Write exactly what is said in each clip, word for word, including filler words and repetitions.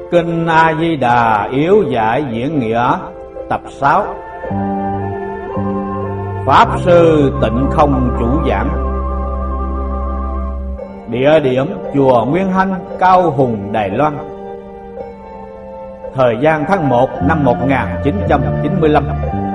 Kinh A Di Đà Yếu Giải Diễn Nghĩa tập sáu. Pháp Sư Tịnh Không chủ giảng. Địa điểm chùa Nguyên Hanh, Cao Hùng, Đài Loan. Thời gian tháng một năm một nghìn chín trăm chín mươi lăm.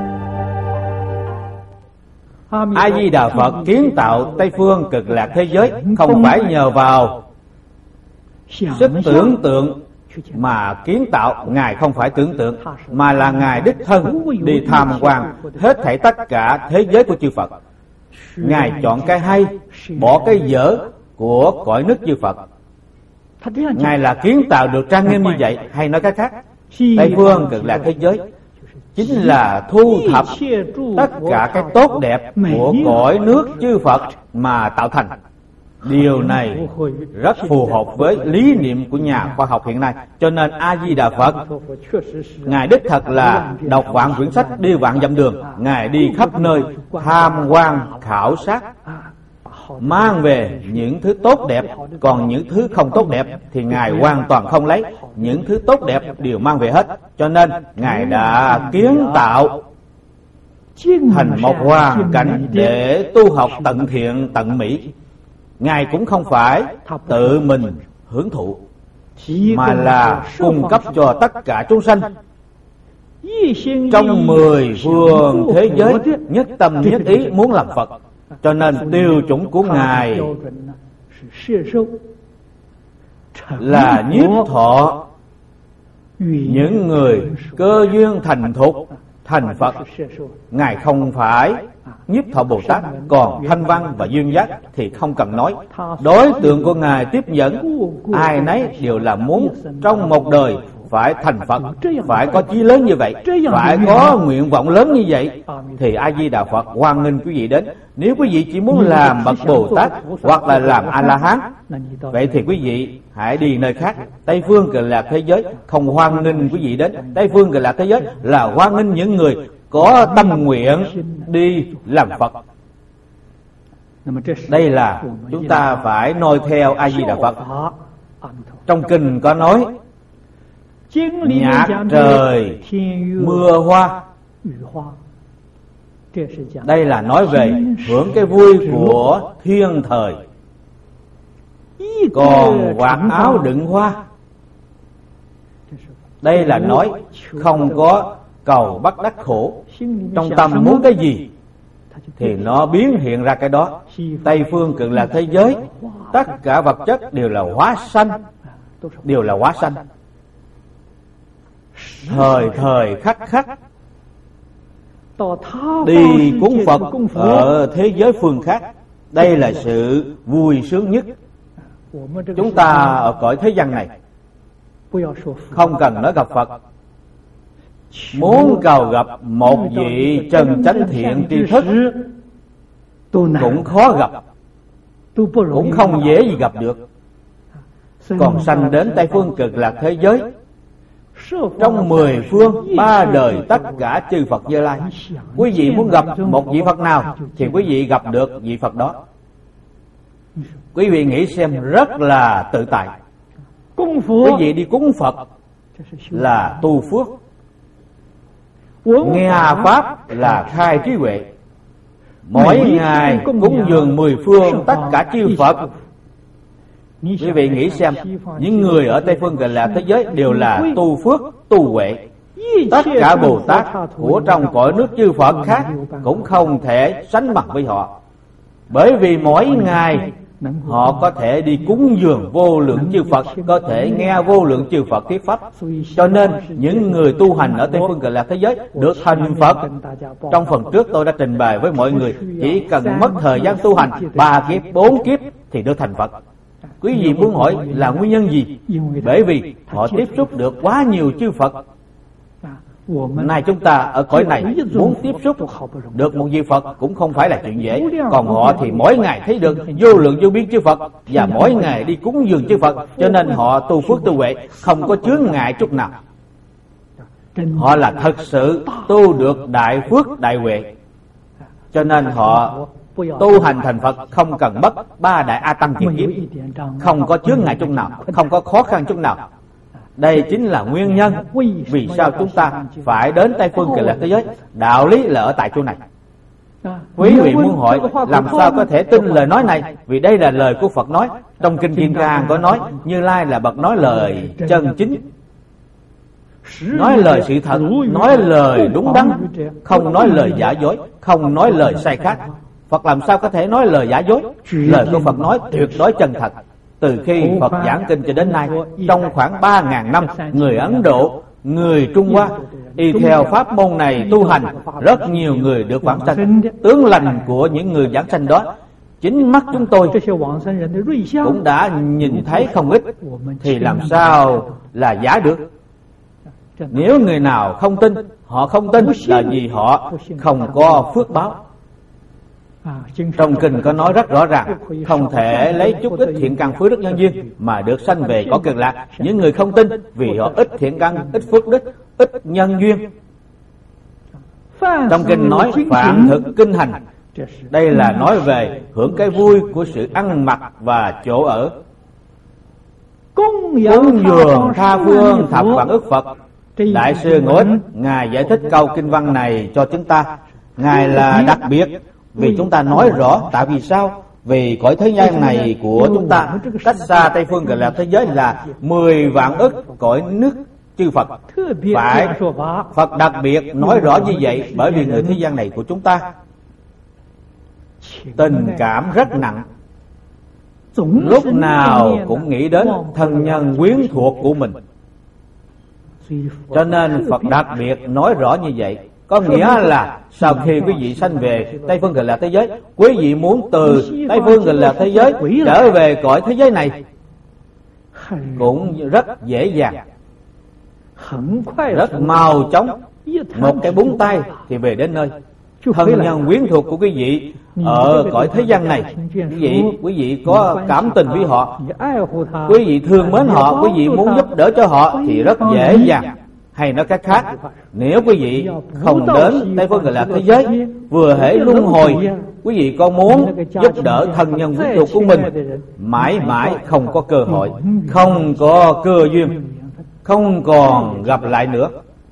A Di Đà Phật kiến tạo Tây phương Cực Lạc thế giới không phải nhờ vào sức tưởng tượng mà kiến tạo. Ngài không phải tưởng tượng, mà là Ngài đích thân đi tham quan hết thảy tất cả thế giới của chư Phật. Ngài chọn cái hay, bỏ cái dở của cõi nước chư Phật. Ngài là kiến tạo được trang nghiêm như vậy. Hay nói cách khác, Tây phương Cực Lạc thế giới chính là thu thập tất cả cái tốt đẹp của cõi nước chư Phật mà tạo thành. Điều này rất phù hợp với lý niệm của nhà khoa học hiện nay. Cho nên A Di Đà Phật, Ngài đích thật là đọc vạn quyển sách, đi vạn dặm đường. Ngài đi khắp nơi tham quan khảo sát, mang về những thứ tốt đẹp. Còn những thứ không tốt đẹp thì Ngài hoàn toàn không lấy. Những thứ tốt đẹp đều mang về hết. Cho nên Ngài đã kiến tạo thành một hoàn cảnh để tu học tận thiện tận mỹ. Ngài cũng không phải tự mình hưởng thụ, mà là cung cấp cho tất cả chúng sanh trong mười phương thế giới nhất tâm nhất ý muốn làm Phật. Cho nên tiêu chuẩn của Ngài là nhiếp thọ những người cơ duyên thành thục thành Phật. Ngài không phải nhiếp thọ Bồ Tát. Còn thanh văn và duyên giác thì không cần nói. Đối tượng của Ngài tiếp dẫn ai nấy đều là muốn trong một đời phải thành Phật, phải có chí lớn như vậy, phải có nguyện vọng lớn như vậy, thì A Di Đà Phật hoan nghênh quý vị đến. Nếu quý vị chỉ muốn làm bậc Bồ Tát hoặc là làm A La Hán, vậy thì quý vị hãy đi nơi khác. Tây phương Cực Lạc thế giới không hoan nghênh quý vị đến. Tây phương Cực Lạc thế giới là hoan nghênh những người có tâm nguyện đi làm Phật. Đây là chúng ta phải noi theo A Di Đà Phật. Trong kinh có nói nhạc trời mưa hoa. Đây là nói về hưởng cái vui của thiên thời. Còn quạt áo đựng hoa, đây là nói không có cầu bắt đắc khổ. Trong tâm muốn cái gì thì nó biến hiện ra cái đó. Tây phương Cực Lạc thế giới tất cả vật chất đều là hóa sanh, đều là hóa sanh. Thời thời khắc khắc đi cúng Phật ở thế giới phương khác. Đây là sự vui sướng nhất. Chúng ta ở cõi thế gian này không cần nói gặp Phật, muốn cầu gặp một vị trần chánh thiện tri thức cũng khó gặp, cũng không dễ gì gặp được. Còn sanh đến Tây phương Cực Lạc thế giới, trong mười phương ba đời tất cả chư Phật Như Lai, quý vị muốn gặp một vị Phật nào thì quý vị gặp được vị Phật đó. Quý vị nghĩ xem, rất là tự tại. Quý vị đi cúng Phật là tu phước, nghe Pháp là khai trí huệ. Mỗi ngày cúng dường mười phương tất cả chư Phật. Quý vị nghĩ xem, những người ở Tây phương Cực Lạc thế giới đều là tu phước, tu huệ. Tất cả Bồ Tát của trong cõi nước chư Phật khác cũng không thể sánh bằng với họ. Bởi vì mỗi ngày họ có thể đi cúng dường vô lượng chư Phật, có thể nghe vô lượng chư Phật thuyết pháp. Cho nên những người tu hành ở Tây phương Cực Lạc thế giới được thành Phật. Trong phần trước tôi đã trình bày với mọi người, chỉ cần mất thời gian tu hành ba kiếp, bốn kiếp thì được thành Phật. Quý vị muốn hỏi là nguyên nhân gì? Bởi vì họ tiếp xúc được quá nhiều chư Phật. Nay chúng ta ở cõi này muốn tiếp xúc được một vị Phật cũng không phải là chuyện dễ. Còn họ thì mỗi ngày thấy được vô lượng vô biên chư Phật, và mỗi ngày đi cúng dường chư Phật. Cho nên họ tu phước tu huệ không có chướng ngại chút nào. Họ là thật sự tu được đại phước đại huệ. Cho nên họ tu hành thành Phật không cần mất ba đại A Tăng tiền kiếp, không có chướng ngại chút nào, không có khó khăn chút nào. Đây chính là nguyên nhân vì sao chúng ta phải đến Tây Phương Cực Lạc thế giới. Đạo lý là ở tại chỗ này. Quý vị muốn hỏi làm sao có thể tin lời nói này, vì đây là lời của Phật nói. Trong Kinh Kim Cang có nói Như Lai là bậc nói lời chân chính, nói lời sự thật, nói lời đúng đắn, không nói lời giả dối, không nói lời sai khác. Phật làm sao có thể nói lời giả dối? Lời của Phật nói tuyệt đối chân thật. Từ khi Phật giảng kinh cho đến nay, trong khoảng ba ngàn năm, người Ấn Độ, người Trung Hoa y theo pháp môn này tu hành, rất nhiều người được vãng sanh. Tướng lành của những người vãng sanh đó, chính mắt chúng tôi cũng đã nhìn thấy không ít, thì làm sao là giả được? Nếu người nào không tin, họ không tin là vì họ không có phước báo. Trong kinh có nói rất rõ ràng, không thể lấy chút ít thiện căn phước đức nhân duyên mà được sanh về cõi Cực Lạc. Những người không tin vì họ ít thiện căn, ít phước đức, ít nhân duyên. Trong kinh nói phạn thực kinh hành, đây là nói về hưởng cái vui của sự ăn mặc và chỗ ở. Cúng dường tha phương thập vạn ức Phật. Đại sư Ngũ Ích Ngài giải thích câu kinh văn này cho chúng ta. Ngài là đặc biệt vì chúng ta nói rõ tại vì sao. Vì cõi thế gian này của chúng ta cách xa Tây Phương Cực Lạc thế giới là mười vạn ức cõi nước chư Phật. Phải Phật đặc biệt nói rõ như vậy, bởi vì người thế gian này của chúng ta tình cảm rất nặng, lúc nào cũng nghĩ đến thân nhân quyến thuộc của mình. Cho nên Phật đặc biệt nói rõ như vậy. Có nghĩa là sau khi quý vị sanh về Tây Phương Cực Lạc thế giới, quý vị muốn từ Tây Phương Cực Lạc thế giới trở về cõi thế giới này cũng rất dễ dàng, rất mau chóng. Một cái búng tay thì về đến nơi. Thân nhân quyến thuộc của quý vị ở cõi thế gian này, quý vị quý vị có cảm tình với họ, quý vị thương mến họ, quý vị muốn giúp đỡ cho họ thì rất dễ dàng. Hay nói cách khác, nếu quý vị không đến Tây Phương Cực Lạc thế giới, vừa hễ luân hồi, quý vị có muốn giúp đỡ thân nhân quyến thuộc của mình, mãi mãi không có cơ hội, không có cơ duyên, không còn gặp lại nữa.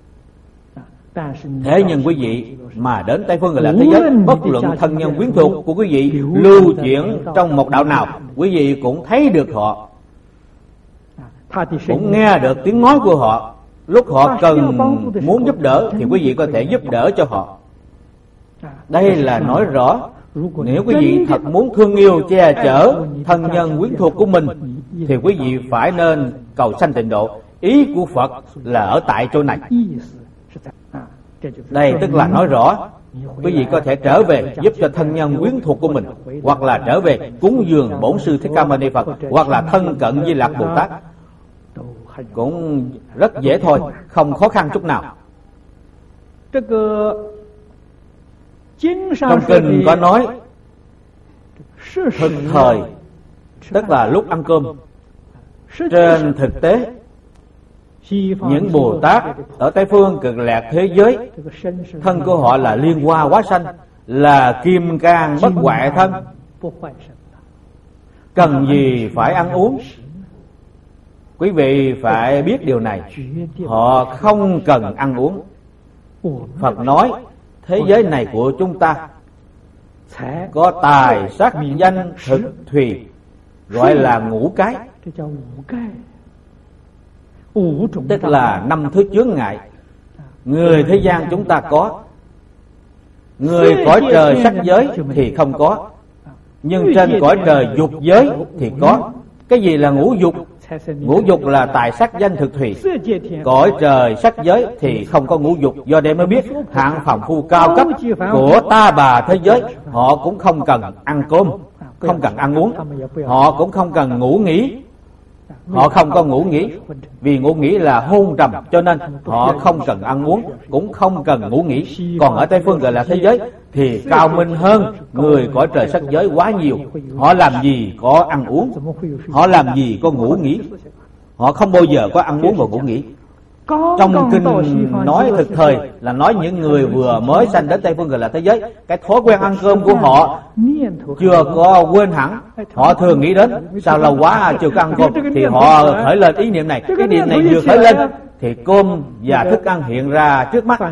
Thế nhưng quý vị mà đến Tây Phương Cực Lạc thế giới, bất luận thân nhân quyến thuộc của quý vị lưu chuyển trong một đạo nào, quý vị cũng thấy được họ, cũng nghe được tiếng nói của họ. Lúc họ cần muốn giúp đỡ thì quý vị có thể giúp đỡ cho họ. Đây là nói rõ, nếu quý vị thật muốn thương yêu che chở thân nhân quyến thuộc của mình thì quý vị phải nên cầu sanh tịnh độ. Ý của Phật là ở tại chỗ này. Đây tức là nói rõ quý vị có thể trở về giúp cho thân nhân quyến thuộc của mình, hoặc là trở về cúng dường Bổn Sư Thích Ca Mâu Ni Phật, hoặc là thân cận Di Lặc Bồ Tát, cũng rất dễ thôi, không khó khăn chút nào. Trong kinh có nói thực thời, tức là lúc ăn cơm. Trên thực tế, những Bồ Tát ở Tây Phương Cực Lạc thế giới, thân của họ là liên hoa hóa sanh, là kim cang bất hoại thân, cần gì phải ăn uống. Quý vị phải biết điều này, họ không cần ăn uống. Phật nói thế giới này của chúng ta có tài sắc danh thực thùy, gọi là ngũ cái, tức là năm thứ chướng ngại. Người thế gian chúng ta có, người cõi trời sắc giới thì không có, nhưng trên cõi trời dục giới thì có. Cái gì là ngũ dục? Ngũ dục là tài sắc danh thực thùy. Cõi trời sắc giới thì không có ngũ dục. Do đây mới biết hạng phàm phu cao cấp của ta bà thế giới, họ cũng không cần ăn cơm, không cần ăn uống, họ cũng không cần ngủ nghỉ. Họ không có ngủ nghỉ, vì ngủ nghỉ là hôn trầm, cho nên họ không cần ăn uống, cũng không cần ngủ nghỉ. Còn ở Tây Phương Cực Lạc thế giới thì cao minh hơn người cõi trời sắc giới quá nhiều. Họ làm gì có ăn uống, họ làm gì có ngủ nghỉ, họ không bao giờ có ăn uống và ngủ nghỉ. Trong kinh nói thực thời là nói những người vừa mới sanh đến Tây Phương Cực Lạc thế giới, cái thói quen ăn cơm của họ chưa có quên hẳn. Họ thường nghĩ đến sao lâu quá chưa có ăn cơm, thì họ khởi lên ý niệm này. Ý niệm này vừa khởi lên thì cơm và thức ăn hiện ra trước mắt.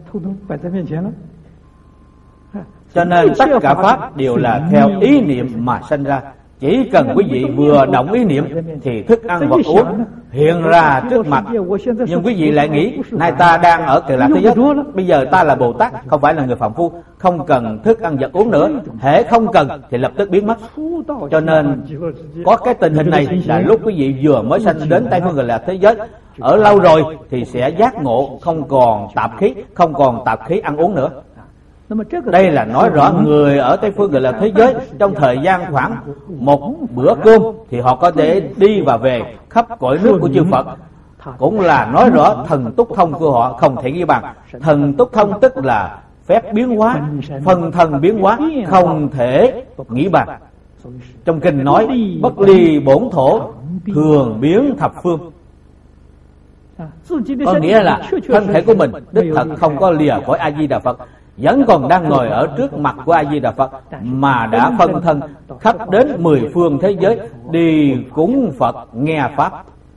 Cho nên tất cả pháp đều là theo ý niệm mà sanh ra. Chỉ cần quý vị vừa động ý niệm thì thức ăn vật uống hiện ra trước mặt. Nhưng quý vị lại nghĩ nay ta đang ở Cực Lạc thế giới, bây giờ ta là Bồ Tát, không phải là người phàm phu, không cần thức ăn vật uống nữa. Hễ không cần thì lập tức biến mất. Cho nên có cái tình hình này là lúc quý vị vừa mới sanh đến Tây Phương Cực Lạc thế giới, ở lâu rồi thì sẽ giác ngộ, không còn tạp khí, không còn tạp khí ăn uống nữa. Đây là nói rõ người ở Tây Phương Cực Lạc thế giới trong thời gian khoảng một bữa cơm thì họ có thể đi và về khắp cõi nước của chư Phật. Cũng là nói rõ thần túc thông của họ không thể ghi bằng. Thần túc thông tức là phép biến hóa, phần thần biến hóa không thể nghĩ bằng. Trong kinh nói bất ly bổn thổ thường biến thập phương, có nghĩa là thân thể của mình đích thật không có lìa khỏi A Di Đà Phật, vẫn còn đang ngồi ở trước mặt của A Di Đà Phật, mà đã phân thân khắp đến mười phương thế giới đi cúng Phật nghe pháp.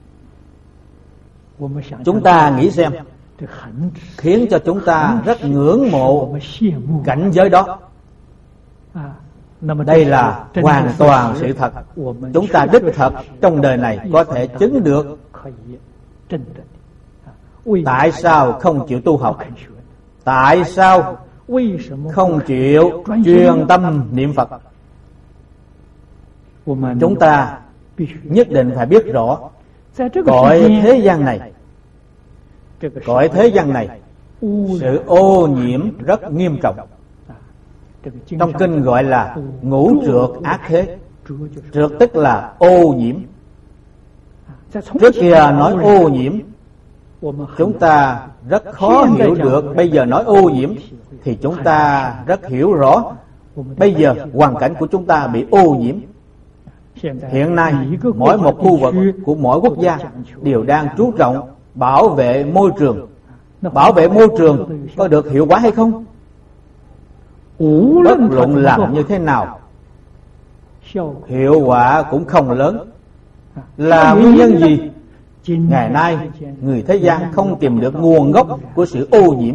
Chúng ta nghĩ xem, khiến cho chúng ta rất ngưỡng mộ cảnh giới đó. Đây là hoàn toàn sự thật. Chúng ta đích thật trong đời này có thể chứng được. Tại sao không chịu tu học? Tại sao không chịu chuyên tâm niệm Phật? Chúng ta nhất định phải biết rõ cõi thế gian này, cõi thế gian này sự ô nhiễm rất nghiêm trọng. Trong kinh gọi là ngũ trược ác thế. Trược tức là ô nhiễm. Trước kia nói ô nhiễm chúng ta rất khó hiểu được, bây giờ nói ô nhiễm thì chúng ta rất hiểu rõ. Bây giờ hoàn cảnh của chúng ta bị ô nhiễm. Hiện nay mỗi một khu vực của mỗi quốc gia đều đang chú trọng bảo vệ môi trường. Bảo vệ môi trường có được hiệu quả hay không? Bất luận làm như thế nào, hiệu quả cũng không lớn. Là nguyên nhân gì? Ngày nay người thế gian không tìm được nguồn gốc của sự ô nhiễm.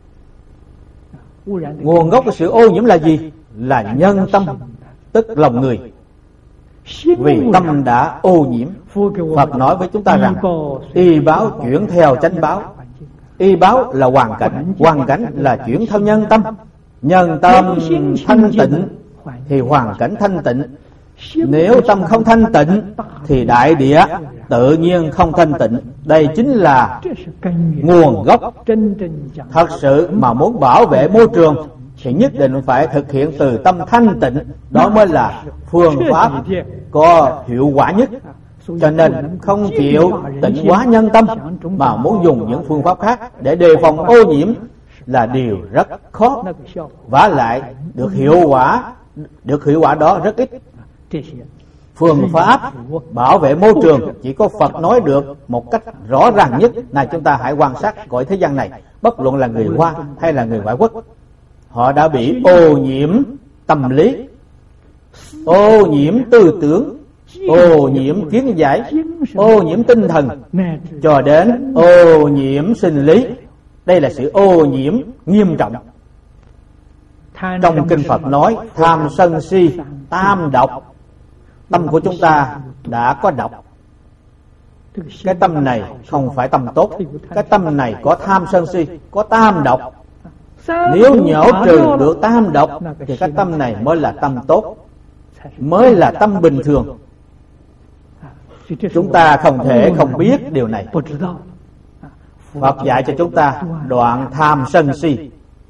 Nguồn gốc của sự ô nhiễm là gì? Là nhân tâm, tức lòng người. Vì tâm đã ô nhiễm, Phật nói với chúng ta rằng y báo chuyển theo chánh báo. Y báo là hoàn cảnh, hoàn cảnh là chuyển theo nhân tâm. Nhân tâm thanh tịnh thì hoàn cảnh thanh tịnh. Nếu tâm không thanh tịnh thì đại địa tự nhiên không thanh tịnh. Đây chính là nguồn gốc. Thật sự mà muốn bảo vệ môi trường thì nhất định phải thực hiện từ tâm thanh tịnh. Đó mới là phương pháp có hiệu quả nhất. Cho nên không chịu tịnh hóa nhân tâm mà muốn dùng những phương pháp khác để đề phòng ô nhiễm là điều rất khó. Vả lại được hiệu quả, được hiệu quả đó rất ít. Phương pháp bảo vệ môi trường chỉ có Phật nói được một cách rõ ràng nhất. Này, chúng ta hãy quan sát cõi thế gian này, bất luận là người Hoa hay là người ngoại quốc, họ đã bị ô nhiễm tâm lý, ô nhiễm tư tưởng, ô nhiễm kiến giải, ô nhiễm tinh thần, cho đến ô nhiễm sinh lý. Đây là sự ô nhiễm nghiêm trọng. Trong kinh Phật nói tham sân si tam độc. Tâm của chúng ta đã có độc. Cái tâm này không phải tâm tốt. Cái tâm này có tham sân si, có tam độc. Nếu nhổ trừ được tam độc thì cái tâm này mới là tâm tốt, mới là tâm bình thường. Chúng ta không thể không biết điều này. Phật dạy cho chúng ta đoạn tham sân si.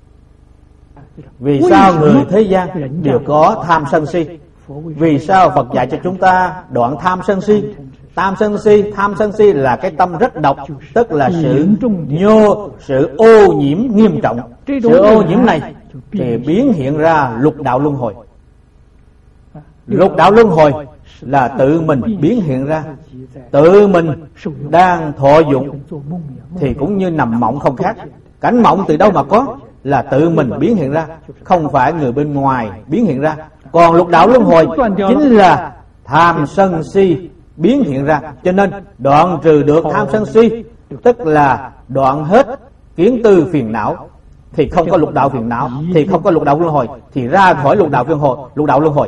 Vì sao người thế gian đều có tham sân si? Vì sao Phật dạy cho chúng ta đoạn tham sân si? Tham sân si, tham sân si là cái tâm rất độc, tức là sự nhô, sự ô nhiễm nghiêm trọng. Sự ô nhiễm này thì biến hiện ra lục đạo luân hồi. Lục đạo luân hồi là tự mình biến hiện ra, tự mình đang thọ dụng, thì cũng như nằm mộng không khác. Cảnh mộng từ đâu mà có? Là tự mình biến hiện ra, không phải người bên ngoài biến hiện ra. Còn lục đạo luân hồi chính là tham sân si biến hiện ra. Cho nên đoạn trừ được tham sân si, tức là đoạn hết kiến tư phiền não, thì không có lục đạo phiền não, thì không có lục đạo luân hồi, thì ra khỏi lục đạo luân hồi. Lục đạo luân hồi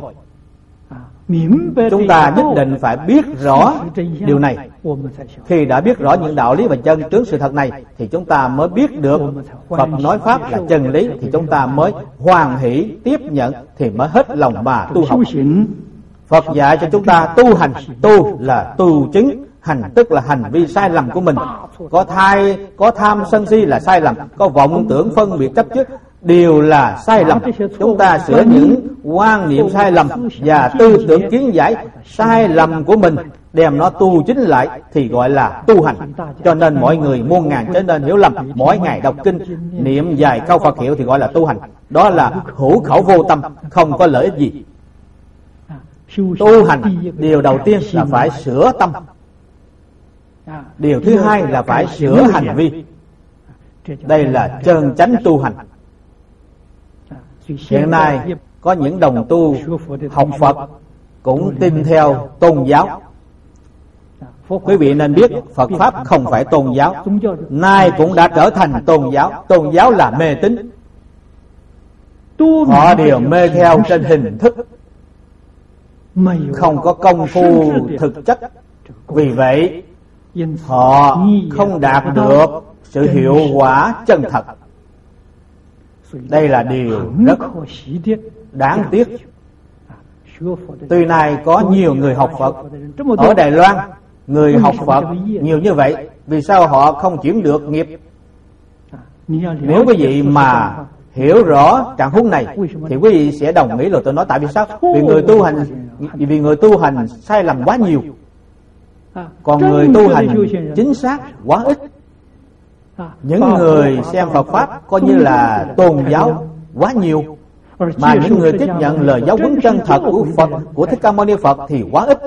chúng ta nhất định phải biết rõ điều này. Khi đã biết rõ những đạo lý và chân tướng sự thật này, thì chúng ta mới biết được Phật nói pháp là chân lý, thì chúng ta mới hoan hỷ tiếp nhận, thì mới hết lòng mà tu học. Phật dạy cho chúng ta tu hành. Tu là tu chứng, hành tức là hành vi sai lầm của mình. Có thai, có tham sân si là sai lầm, có vọng tưởng phân biệt chấp trước đều là sai lầm. Chúng ta sửa những quan niệm sai lầm và tư tưởng kiến giải sai lầm của mình, đem nó tu chính lại, thì gọi là tu hành. Cho nên mọi người muôn ngàn trở nên hiểu lầm. Mỗi ngày đọc kinh, niệm vài câu Phật hiệu thì gọi là tu hành. Đó là hữu khẩu vô tâm, không có lợi ích gì. Tu hành, điều đầu tiên là phải sửa tâm. Điều thứ hai là phải sửa hành vi. Đây là chân chánh tu hành. Hiện nay có những đồng tu học Phật cũng tin theo tôn giáo. Quý vị nên biết Phật Pháp không phải tôn giáo, nay cũng đã trở thành tôn giáo. Tôn giáo là mê tín. Họ đều mê theo trên hình thức, không có công phu thực chất. Vì vậy họ không đạt được sự hiệu quả chân thật. Đây là điều rất đáng tiếc. Tuy nay có nhiều người học Phật ở Đài Loan, người học Phật nhiều như vậy, vì sao họ không chuyển được nghiệp? Nếu quý vị mà hiểu rõ trạng huống này thì quý vị sẽ đồng ý. Rồi tôi nói tại vì sao? Vì người tu hành vì người tu hành sai lầm quá nhiều, còn người tu hành chính xác quá ít. Những người xem Phật Pháp coi như là tôn giáo quá nhiều, mà những người tiếp nhận lời giáo huấn chân thật của Phật, của Thích Ca Mâu Ni Phật thì quá ít.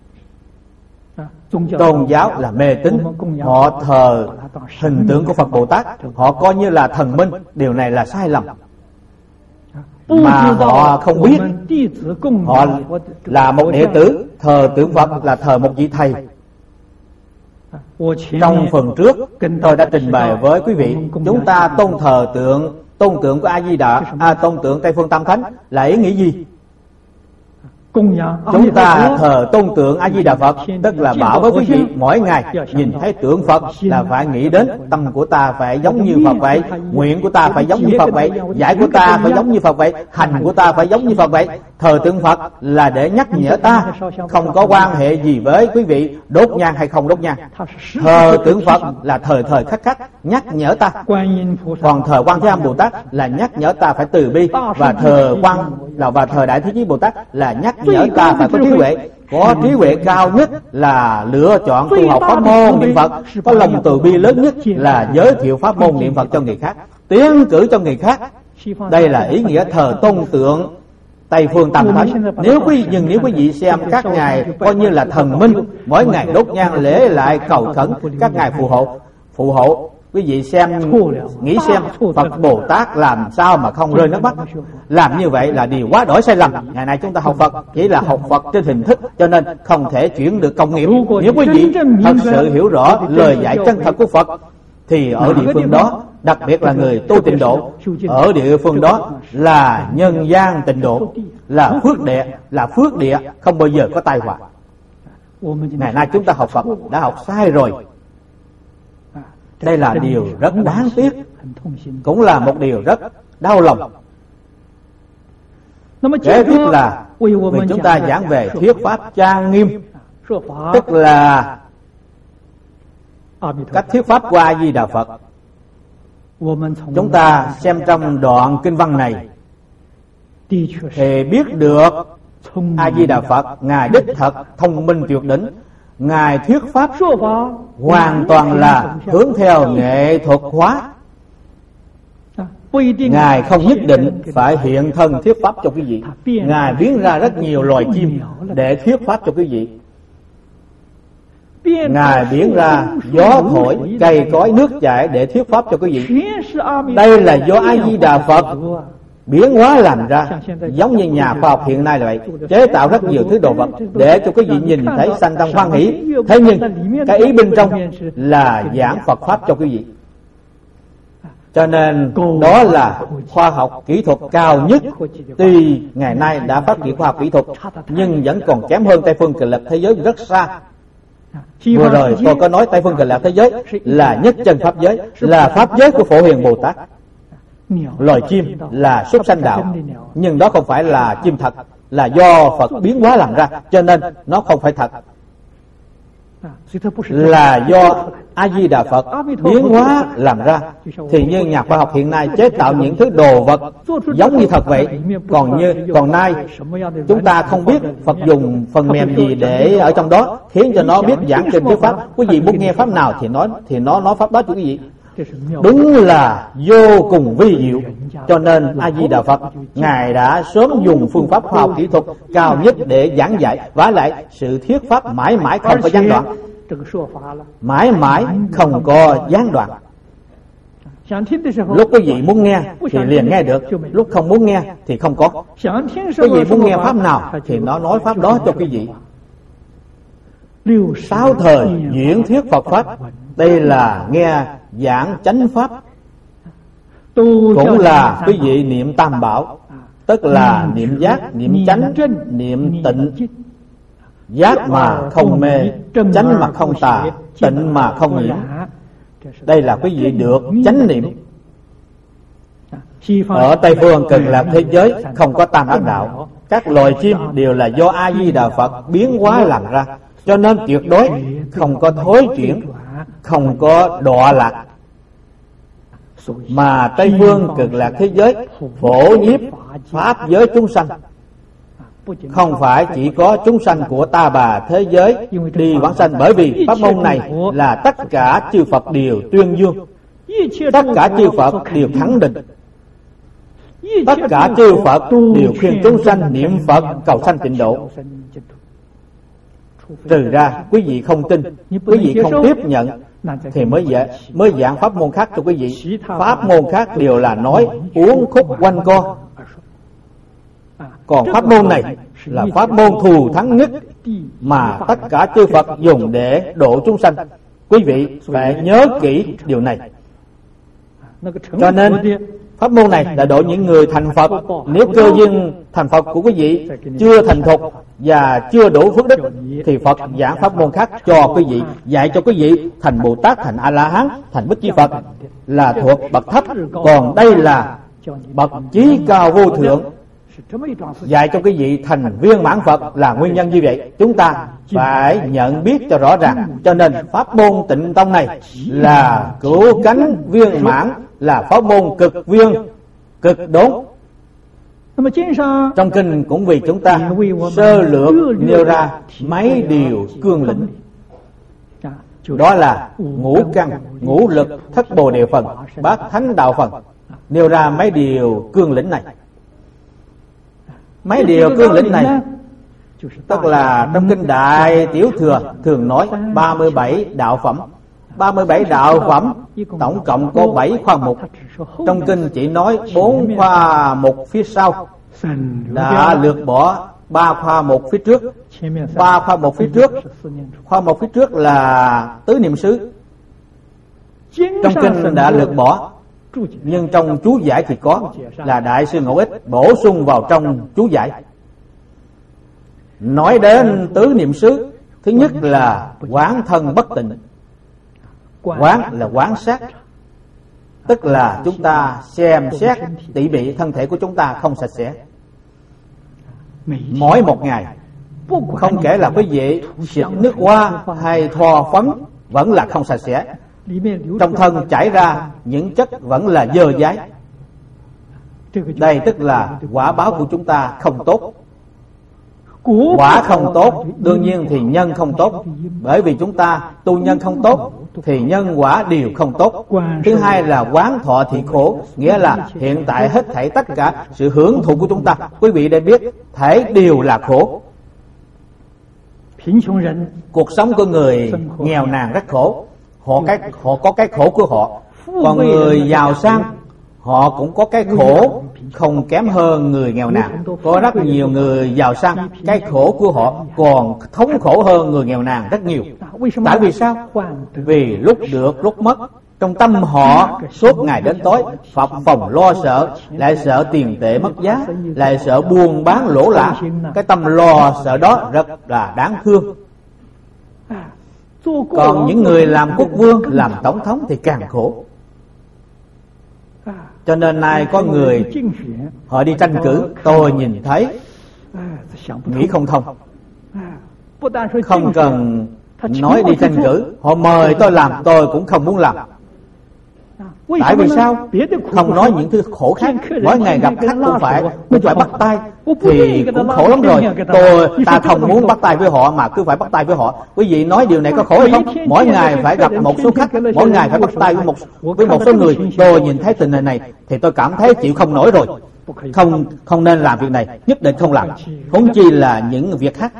Tôn giáo là mê tín, họ thờ hình tượng của Phật Bồ Tát, họ coi như là thần minh. Điều này là sai lầm, mà họ không biết. Họ là một đệ tử, thờ tượng Phật là thờ một vị thầy. Trong phần trước tôi đã trình bày với quý vị, chúng ta tôn thờ tượng, tôn tượng của A Di Đà, à, tôn tượng Tây Phương Tam Thánh là ý nghĩa gì? Chúng ta thờ tôn tượng A Di Đà Phật, tức là bảo với quý vị mỗi ngày nhìn thấy tượng Phật là phải nghĩ đến tâm của ta phải giống như Phật vậy, nguyện của ta phải giống như Phật vậy, giải của ta phải giống như Phật vậy, hành của ta phải giống như Phật vậy. Thờ tượng Phật là để nhắc nhở ta, không có quan hệ gì với quý vị đốt nhang hay không đốt nhang. Thờ tượng Phật là thời thời khắc khắc nhắc nhở ta. Còn thờ Quan Thế Âm Bồ Tát là nhắc nhở ta phải từ bi, và thờ Quan là và thờ Đại Thế Chí Bồ Tát là nhắc nhớ ta phải có trí huệ. Có trí huệ cao nhất là lựa chọn tu học pháp môn niệm Phật. Có lòng từ bi lớn nhất là giới thiệu pháp môn niệm Phật cho người khác, tiến cử cho người khác. Đây là ý nghĩa thờ tôn tượng Tây Phương Tam Thánh. Nếu quý nhưng nếu quý vị xem các ngài coi như là thần minh, mỗi ngày đốt nhang lễ lại cầu khẩn các ngài phù hộ phù hộ quý vị xem, nghĩ xem Phật Bồ Tát làm sao mà không rơi nước mắt. Làm như vậy là điều quá đổi sai lầm. Ngày nay chúng ta học Phật chỉ là học Phật trên hình thức, cho nên không thể chuyển được công nghiệp. Nếu quý vị thật sự hiểu rõ lời dạy chân thật của Phật, thì ở địa phương đó, đặc biệt là người tu tịnh độ, ở địa phương đó là nhân gian tịnh độ, là phước địa, là phước địa, không bao giờ có tai họa. Ngày nay chúng ta học Phật đã học sai rồi. Đây là điều rất đáng tiếc, cũng là một điều rất đau lòng. Kế tiếp là vì chúng ta giảng về thuyết pháp trang nghiêm, tức là cách thuyết pháp của A Di Đà Phật. Chúng ta xem trong đoạn kinh văn này thì biết được A Di Đà Phật ngài đích thật thông minh tuyệt đỉnh. Ngài thuyết pháp hoàn toàn là hướng theo nghệ thuật hóa. Ngài không nhất định phải hiện thân thuyết pháp cho quý vị. Ngài biến ra rất nhiều loài chim để thuyết pháp cho quý vị. Ngài biến ra gió thổi, cây cối, nước chảy để thuyết pháp cho quý vị. Đây là do A Di Đà Phật biến hóa làm ra. Giống như nhà khoa học hiện nay là vậy, chế tạo rất nhiều thứ đồ vật để cho quý vị nhìn thấy sanh tâm hoan hỷ. Thế nhưng cái ý bên trong là giảng Phật pháp cho quý vị. Cho nên đó là khoa học kỹ thuật cao nhất. Tuy ngày nay đã phát triển khoa học kỹ thuật nhưng vẫn còn kém hơn Tây phương Cực Lạc thế giới rất xa. Vừa rồi tôi có nói Tây phương Cực Lạc thế giới là nhất chân pháp giới, là pháp giới của Phổ Hiền Bồ Tát. Loài chim là súc sanh đạo, nhưng đó không phải là chim thật, là do Phật biến hóa làm ra, cho nên nó không phải thật, là do A Di Đà Phật biến hóa làm ra. Thì như nhà khoa học hiện nay chế tạo những thứ đồ vật giống như thật vậy. Còn như còn nay chúng ta không biết Phật dùng phần mềm gì để ở trong đó khiến cho nó biết giảng kinh thuyết pháp. Quý vị muốn nghe pháp nào thì nói thì nó nói pháp đó cho quý vị. Đúng là vô cùng vi diệu. Cho nên A Di Đà Phật Ngài đã sớm dùng phương pháp khoa học kỹ thuật cao nhất để giảng dạy. Vả lại sự thuyết pháp mãi mãi không có gián đoạn, mãi mãi không có gián đoạn. Lúc quý vị muốn nghe thì liền nghe được, lúc không muốn nghe thì không có. Quý vị muốn nghe pháp nào thì nó nói pháp đó cho quý vị. Sáu thời diễn thuyết Phật pháp, đây là nghe giảng chánh pháp. Cũng là quý vị niệm tam bảo, tức là niệm giác, niệm chánh, niệm tịnh. Giác mà không mê, chánh mà không tà, tịnh mà không nhiễm. Đây là quý vị được chánh niệm. Ở Tây phương Cực Lạc thế giới không có tam ác đạo. Các loài chim đều là do A Di Đà Phật biến hóa làm ra, cho nên tuyệt đối không có thối chuyển, không có đọa lạc. Mà Tây phương Cực Lạc thế giới phổ nhiếp pháp giới chúng sanh, không phải chỉ có chúng sanh của Ta Bà thế giới đi vãng sanh. Bởi vì pháp môn này là tất cả chư Phật đều tuyên dương, tất cả chư Phật đều khẳng định, tất cả chư Phật đều khuyên chúng sanh niệm Phật cầu sanh tịnh độ. Trừ ra quý vị không tin, quý vị không tiếp nhận thì mới giảng, mới giảng pháp môn khác cho quý vị. Pháp môn khác đều là nói uốn khúc quanh co. Còn pháp môn này là pháp môn thù thắng nhất mà tất cả chư Phật dùng để độ chúng sanh. Quý vị phải nhớ kỹ điều này. Cho nên pháp môn này là độ những người thành Phật. Nếu cơ duyên thành Phật của quý vị chưa thành thục và chưa đủ phước đức thì Phật giảng pháp môn khác cho quý vị, dạy cho quý vị thành Bồ Tát, thành A La Hán, thành Bích Chi Phật là thuộc bậc thấp. Còn đây là bậc chí cao vô thượng, dạy cho quý vị thành viên mãn Phật là nguyên nhân như vậy. Chúng ta phải nhận biết cho rõ ràng. Cho nên pháp môn Tịnh Tông này là cứu cánh viên mãn, là pháp môn cực viên, cực đốn. Trong kinh cũng vì chúng ta sơ lược nêu ra mấy điều cương lĩnh. Đó là ngũ căn, ngũ lực, thất bồ đề phần, bát thánh đạo phần. Nêu ra mấy điều cương lĩnh này. Mấy điều cương lĩnh này tức là trong kinh Đại Tiểu Thừa thường nói ba mươi bảy đạo phẩm. ba mươi bảy đạo phẩm tổng cộng có bảy khoa mục. Trong kinh chỉ nói bốn khoa mục phía sau, đã lược bỏ ba khoa mục phía trước. Ba khoa mục phía trước, khoa mục phía trước là tứ niệm xứ. Trong kinh đã lược bỏ, nhưng trong chú giải thì có, là Đại sư Ngẫu Ích bổ sung vào trong chú giải. Nói đến tứ niệm xứ, thứ nhất là quán thân bất tịnh. Quán là quán sát, tức là chúng ta xem xét tỉ mỉ thân thể của chúng ta không sạch sẽ. Mỗi một ngày, không kể là quý vị xịt nước hoa hay thoa phấn vẫn là không sạch sẽ. Trong thân chảy ra những chất vẫn là dơ dái. Đây tức là quả báo của chúng ta không tốt. Quả không tốt, đương nhiên thì nhân không tốt. Bởi vì chúng ta tu nhân không tốt thì nhân quả đều không tốt. Thứ hai là quán thọ thị khổ, nghĩa là hiện tại hết thảy tất cả sự hưởng thụ của chúng ta, quý vị đã biết, thảy đều là khổ. Cuộc sống của người nghèo nàn rất khổ, họ cái họ có cái khổ của họ, còn người giàu sang họ cũng có cái khổ không kém hơn người nghèo nàn. Có rất nhiều người giàu sang, cái khổ của họ còn thống khổ hơn người nghèo nàn rất nhiều. Tại vì sao? Vì lúc được lúc mất, trong tâm họ suốt ngày đến tối phập phồng lo sợ, lại sợ tiền tệ mất giá, lại sợ buôn bán lỗ lã. Cái tâm lo sợ đó rất là đáng thương. Còn những người làm quốc vương, làm tổng thống thì càng khổ. Cho nên nay có người họ đi tranh cử, tôi nhìn thấy nghĩ không thông. Không cần nói đi tranh cử, họ mời tôi làm tôi cũng không muốn làm. Tại vì sao? Không nói những thứ khổ khác, mỗi ngày gặp khách cũng phải cũng phải bắt tay, thì cũng khổ lắm rồi. Tôi ta không muốn bắt tay với họ mà cứ phải bắt tay với họ. Quý vị nói điều này có khổ hay không? Mỗi ngày phải gặp một số khách, mỗi ngày phải bắt tay với một với một số người. Tôi nhìn thấy tình hình này thì tôi cảm thấy chịu không nổi rồi. Không không nên làm việc này, nhất định không làm. Huống chi là những việc khác.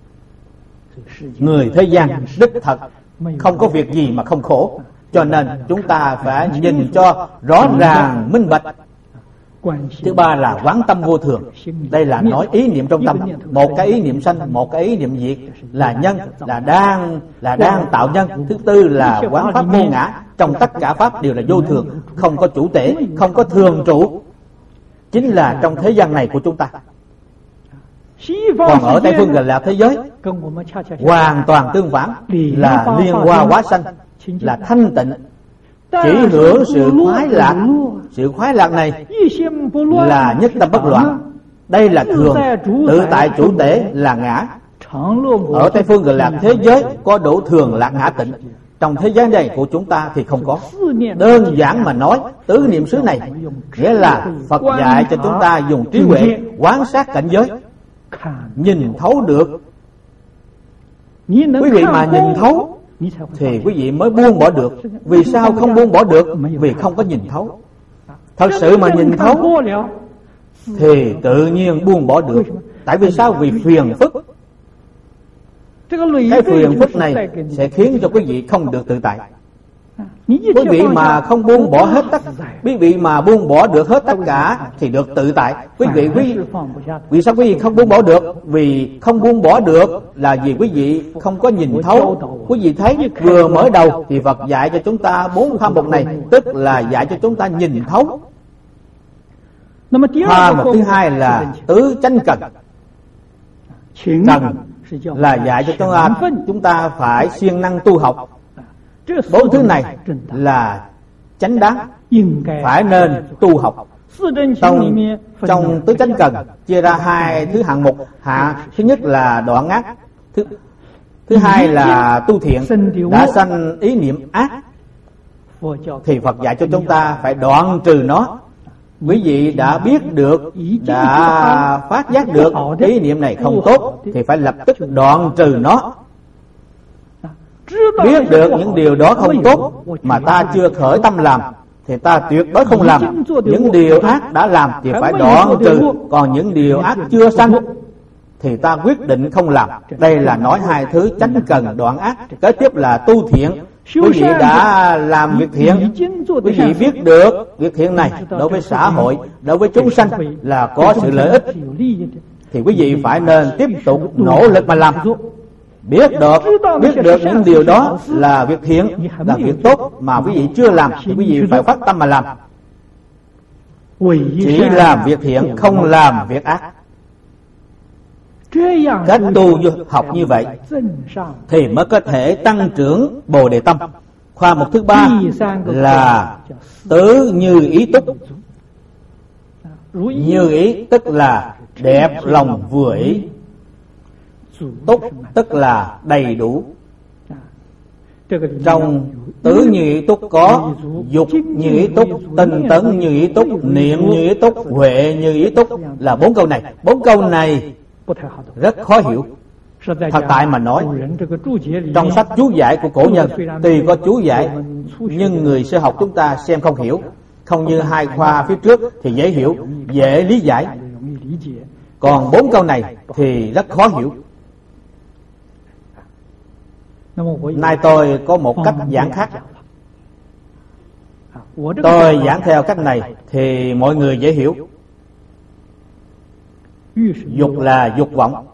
Người thế gian đích thật không có việc gì mà không khổ. Cho nên chúng ta phải nhìn cho rõ ràng minh bạch. Thứ ba là quán tâm vô thường. Đây là nói ý niệm trong tâm. Một cái ý niệm sanh, một cái ý niệm diệt, là nhân, là đang là đang tạo nhân. Thứ tư là quán pháp vô ngã. Trong tất cả pháp đều là vô thường, không có chủ thể, không có thường trụ. Chính là trong thế gian này của chúng ta. Còn ở Tây phương Cực Lạc thế giới hoàn toàn tương phản, là liên hoa hóa sanh, là thanh tịnh, chỉ hưởng sự khoái lạc. Sự khoái lạc này là nhất tâm bất loạn. Đây là thường, tự tại chủ thể là ngã. Ở Tây phương Cực Lạc thế giới có đủ thường lạc ngã tịnh. Trong thế giới này của chúng ta thì không có. Đơn giản mà nói, tứ niệm xứ này nghĩa là Phật dạy cho chúng ta dùng trí huệ quan sát cảnh giới, nhìn thấu được. Quý vị mà nhìn thấu thì quý vị mới buông bỏ được. Vì sao không buông bỏ được? Vì không có nhìn thấu. Thật sự mà nhìn thấu thì tự nhiên buông bỏ được. Tại vì sao? Vì phiền phức. Cái phiền phức này sẽ khiến cho quý vị không được tự tại. Quý vị mà không buông bỏ hết tất, quý vị mà buông bỏ được hết tất cả thì được tự tại. Quý vị quý vì sao quý vị không buông bỏ được? Vì không buông bỏ được là vì quý vị không có nhìn thấu. Quý vị thấy vừa mở đầu thì Phật dạy cho chúng ta bốn khoa mục này, tức là dạy cho chúng ta nhìn thấu. Khoa mục thứ hai là tứ chánh cần. Cần là dạy cho chúng ta chúng ta phải siêng năng tu học. Bốn thứ này là chánh đáng, phải nên tu học. Trong, trong tứ chánh cần chia ra hai thứ hạng mục. Hạng thứ nhất là đoạn ác, thứ, thứ hai là tu thiện. Đã sanh ý niệm ác thì Phật dạy cho chúng ta phải đoạn trừ nó. Quý vị đã biết được, đã phát giác được ý niệm này không tốt thì phải lập tức đoạn trừ nó. Biết được những điều đó không tốt mà ta chưa khởi tâm làm thì ta tuyệt đối không làm. Những điều ác đã làm thì phải đoạn trừ. Còn những điều ác chưa sanh thì ta quyết định không làm. Đây là nói hai thứ chánh cần đoạn ác. Kế tiếp là tu thiện. Quý vị đã làm việc thiện, quý vị biết được việc thiện này đối với xã hội, đối với chúng sanh là có sự lợi ích, thì quý vị phải nên tiếp tục nỗ lực mà làm. Biết được, biết được những điều đó là việc thiện, là việc tốt mà quý vị chưa làm thì quý vị phải phát tâm mà làm. Chỉ làm việc thiện, không làm việc ác. Cách tu học như vậy thì mới có thể tăng trưởng Bồ Đề tâm. Khoa mục thứ ba là tứ như ý túc. Như ý tức là đẹp lòng vừa ý, túc tức là đầy đủ. Trong tứ như ý túc có dục như ý túc, tinh tấn như ý túc, niệm như ý túc, huệ như ý túc, là bốn câu này. Bốn câu này rất khó hiểu. Thật tại mà nói, trong sách chú giải của cổ nhân tuy có chú giải, nhưng người sơ học chúng ta xem không hiểu. Không như hai khoa phía trước thì dễ hiểu, dễ lý giải. Còn bốn câu này thì rất khó hiểu. Nay tôi có một cách giảng khác. Tôi giảng theo cách này thì mọi người dễ hiểu. Dục là dục vọng.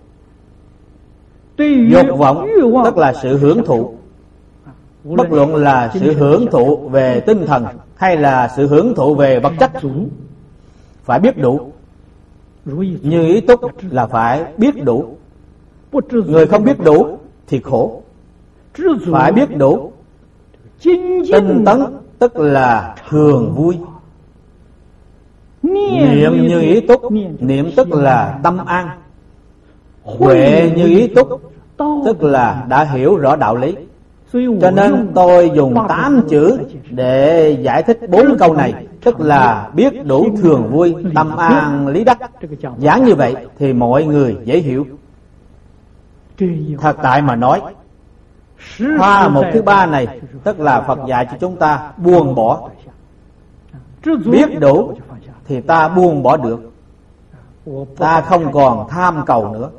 Dục vọng tức là sự hưởng thụ. Bất luận là sự hưởng thụ về tinh thần hay là sự hưởng thụ về vật chất, phải biết đủ. Như ý túc là phải biết đủ. Người không biết đủ thì khổ. Phải biết đủ. Tinh tấn tức là thường vui. Niệm như ý túc, niệm tức là tâm an. Huệ như ý túc tức là đã hiểu rõ đạo lý. Cho nên tôi dùng tám chữ để giải thích bốn câu này, tức là biết đủ thường vui, tâm an lý đắc. Giảng như vậy thì mọi người dễ hiểu. Thật tại mà nói, khoa một thứ ba này tức là Phật dạy cho chúng ta buông bỏ. Biết đủ thì ta buông bỏ được. Ta không còn tham cầu nữa.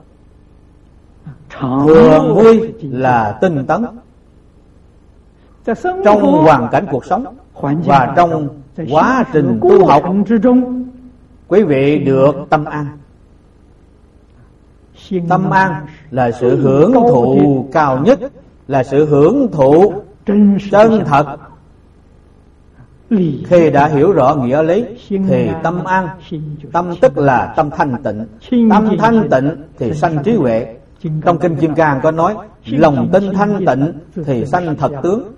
Thường vui là tinh tấn. Trong hoàn cảnh cuộc sống và trong quá trình tu học, quý vị được tâm an. Tâm an là sự hưởng thụ cao nhất, là sự hưởng thụ chân thật. Khi đã hiểu rõ nghĩa lý thì tâm an. Tâm tức là tâm thanh tịnh. Tâm thanh tịnh thì sanh trí huệ. Trong Kinh Kim Cang có nói, lòng tinh thanh tịnh thì sanh thật tướng.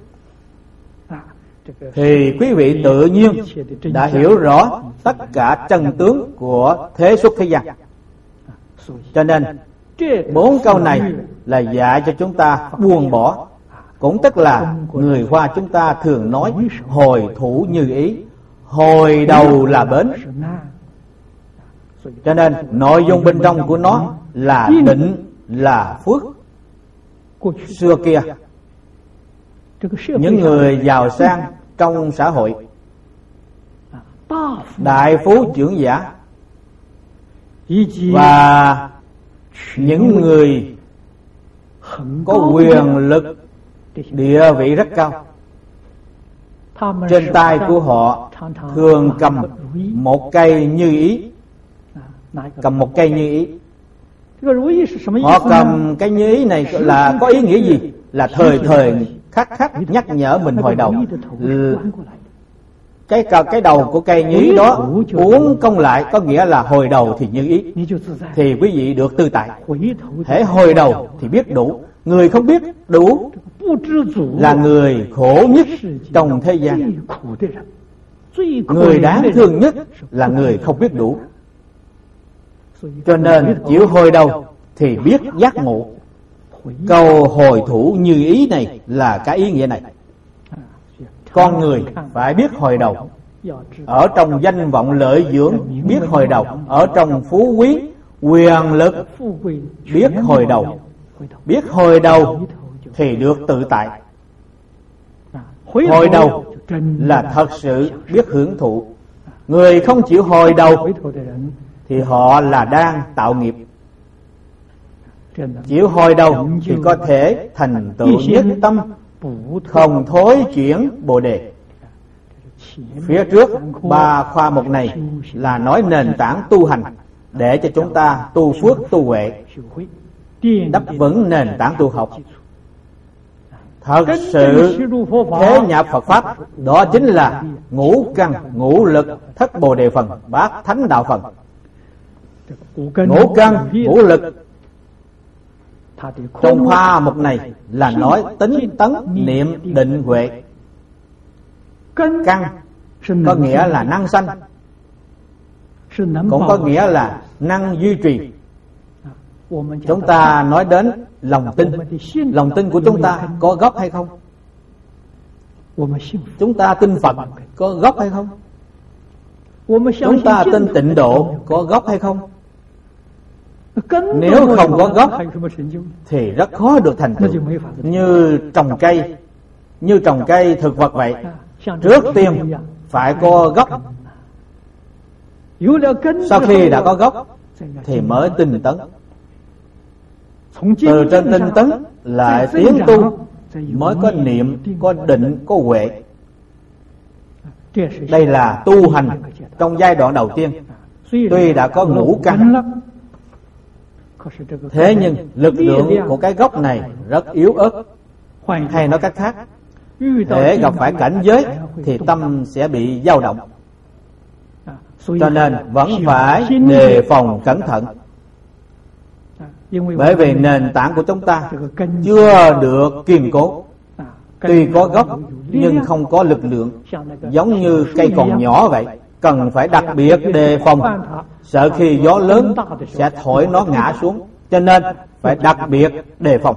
Thì quý vị tự nhiên đã hiểu rõ tất cả chân tướng của thế xuất thế gian. Cho nên bốn câu này là dạy cho chúng ta buông bỏ. Cũng tức là người Hoa chúng ta thường nói hồi thủ như ý, hồi đầu là bến. Cho nên nội dung bên trong của nó là định, là phước. Xưa kia, những người giàu sang trong xã hội, đại phú trưởng giả và những người có quyền lực, địa vị rất cao, trên tay của họ thường cầm một cây như ý. Cầm một cây như ý. Họ cầm cái như ý này là có ý nghĩa gì? Là thời thời khắc khắc nhắc nhở mình hồi đầu. Cái cái đầu của cây như ý đó uống công lại, có nghĩa là hồi đầu thì như ý, thì quý vị được tư tại. Hễ hồi đầu thì biết đủ. Người không biết đủ là người khổ nhất trong thế gian. Người đáng thương nhất là người không biết đủ. Cho nên chịu hồi đầu thì biết giác ngộ. Câu hồi thủ như ý này là cái ý nghĩa này. Con người phải biết hồi đầu. Ở trong danh vọng lợi dưỡng biết hồi đầu. Ở trong phú quý quyền lực biết hồi đầu. Biết hồi đầu thì được tự tại. Hồi đầu là thật sự biết hưởng thụ. Người không chịu hồi đầu thì họ là đang tạo nghiệp. Chịu hồi đầu thì có thể thành tựu nhất tâm, không thối chuyển bồ đề. Phía trước ba khoa mục này là nói nền tảng tu hành để cho chúng ta tu phước tu huệ, đắp vững nền tảng tu học. Thật sự thế nhập Phật Pháp đó chính là ngũ căn, ngũ lực, thất bồ đề phần, bát thánh đạo phần. Ngũ căn, ngũ lực trong khoa mục này là nói tính tấn, niệm, định, huệ. Căn có nghĩa là năng sanh, cũng có nghĩa là năng duy trì. Chúng ta nói đến lòng tin. Lòng tin của chúng ta có gốc hay không? Chúng ta tin Phật có gốc hay không? Chúng ta tin tịnh độ có gốc hay không? Nếu không có gốc thì rất khó được thành tựu. Như trồng cây, như trồng cây thực vật vậy, trước tiên phải có gốc. Sau khi đã có gốc thì mới tinh tấn. Từ trên tinh tấn lại tiến tu, mới có niệm, có định, có huệ. Đây là tu hành trong giai đoạn đầu tiên. Tuy đã có ngũ căn, thế nhưng lực lượng của cái gốc này rất yếu ớt. Hay nói cách khác, thể gặp phải cảnh giới thì tâm sẽ bị dao động. Cho nên vẫn phải đề phòng cẩn thận. Bởi vì nền tảng của chúng ta chưa được kiên cố. Tuy có gốc nhưng không có lực lượng, giống như cây còn nhỏ vậy. Cần phải đặc biệt đề phòng, sợ khi gió lớn sẽ thổi nó ngã xuống. Cho nên phải đặc biệt đề phòng.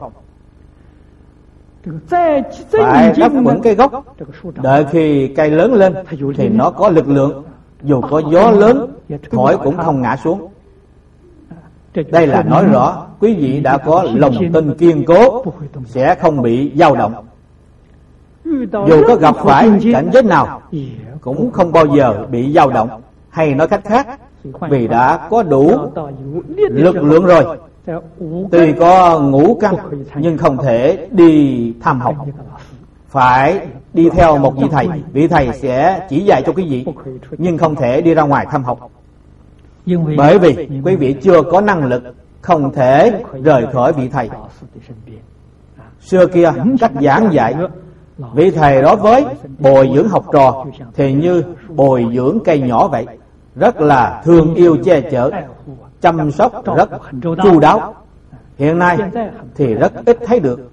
Phải đắp vững cây gốc, đợi khi cây lớn lên thì nó có lực lượng, dù có gió lớn thổi cũng không ngã xuống. Đây là nói rõ quý vị đã có lòng tin kiên cố, sẽ không bị dao động. Dù có gặp phải cảnh giới nào cũng không bao giờ bị dao động. Hay nói cách khác, vì đã có đủ lực lượng rồi. Tuy có ngũ căn nhưng không thể đi tham học, phải đi theo một vị thầy. Vị thầy sẽ chỉ dạy cho quý vị, nhưng không thể đi ra ngoài tham học. Bởi vì quý vị chưa có năng lực, không thể rời khỏi vị thầy. Xưa kia cách giảng dạy, vị thầy đối với bồi dưỡng học trò thì như bồi dưỡng cây nhỏ vậy, rất là thương yêu che chở, chăm sóc rất chu đáo. Hiện nay thì rất ít thấy được.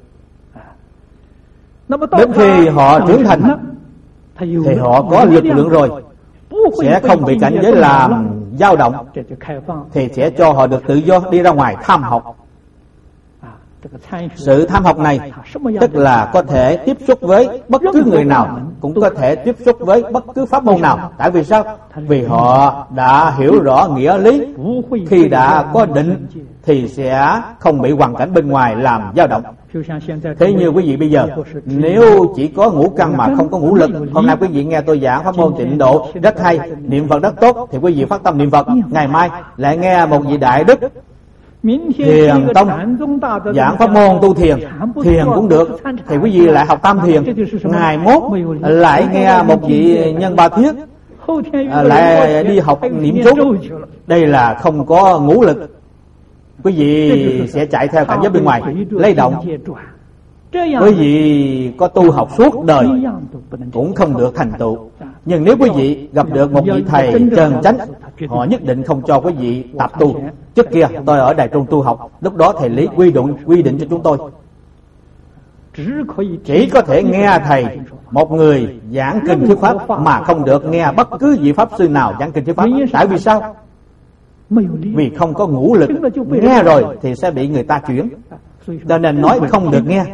Đến khi họ trưởng thành thì họ có lực lượng rồi, sẽ không bị cảnh giới làm dao động, thì sẽ cho họ được tự do đi ra ngoài tham học. Sự tham học này tức là có thể tiếp xúc với bất cứ người nào, cũng có thể tiếp xúc với bất cứ pháp môn nào. Tại vì sao? Vì họ đã hiểu rõ nghĩa lý. Khi đã có định thì sẽ không bị hoàn cảnh bên ngoài làm dao động. Thế như quý vị bây giờ, nếu chỉ có ngũ căn mà không có ngũ lực, hôm nay quý vị nghe tôi giảng pháp môn tịnh độ rất hay, niệm Phật rất tốt, thì quý vị phát tâm niệm Phật. Ngày mai lại nghe một vị đại đức Thiền Tông giảng pháp môn tu thiền, thiền cũng được, thì quý vị lại học tam thiền. Ngày mốt lại nghe một vị nhân Ba Thuyết, lại đi học niệm chú. Đây là không có ngũ lực. Quý vị sẽ chạy theo cảnh giới bên ngoài lay động. Quý vị có tu học suốt đời cũng không được thành tựu. Nhưng nếu quý vị gặp được một vị thầy trơn chánh, họ nhất định không cho quý vị tập tu. Trước kia tôi ở Đài Trung tu học, lúc đó thầy lý quy định quy định cho chúng tôi chỉ có thể nghe thầy một người giảng kinh thuyết pháp, mà không được nghe bất cứ vị pháp sư nào giảng kinh thuyết pháp. Tại vì sao? Vì không có ngũ lực. Nghe rồi thì sẽ bị người ta chuyển, cho nên nói không được nghe.